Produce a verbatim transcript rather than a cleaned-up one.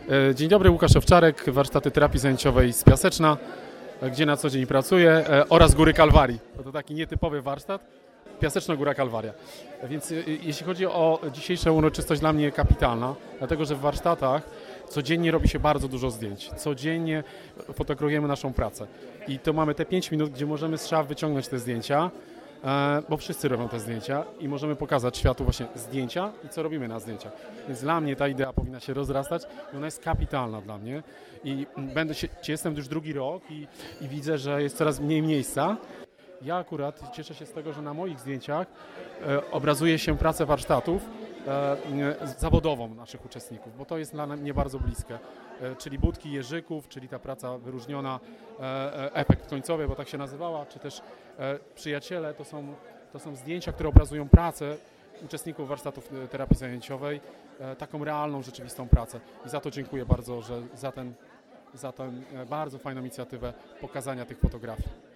Dzień dobry, Łukasz Owczarek, warsztaty terapii zajęciowej z Piaseczna, gdzie na co dzień pracuję, oraz Góry Kalwarii. To taki nietypowy warsztat, Piaseczna Góra Kalwaria. Więc jeśli chodzi o dzisiejszą uroczystość, dla mnie kapitalna, dlatego że w warsztatach codziennie robi się bardzo dużo zdjęć, codziennie fotografujemy naszą pracę i to mamy te pięć minut, gdzie możemy z szaf wyciągnąć te zdjęcia, bo wszyscy robią te zdjęcia i możemy pokazać światu właśnie zdjęcia i co robimy na zdjęciach. Więc dla mnie ta idea powinna się rozrastać i ona jest kapitalna dla mnie i będę się, jestem już drugi rok i, i widzę, że jest coraz mniej miejsca. Ja akurat cieszę się z tego, że na moich zdjęciach e, obrazuje się pracę warsztatów e, zawodową naszych uczestników, bo to jest dla mnie bardzo bliskie, e, czyli budki Jerzyków, czyli ta praca wyróżniona, e, efekt końcowy, bo tak się nazywała, czy też e, przyjaciele, to są, to są zdjęcia, które obrazują pracę uczestników warsztatów terapii zajęciowej, e, taką realną, rzeczywistą pracę i za to dziękuję bardzo, że za, ten, za tę bardzo fajną inicjatywę pokazania tych fotografii.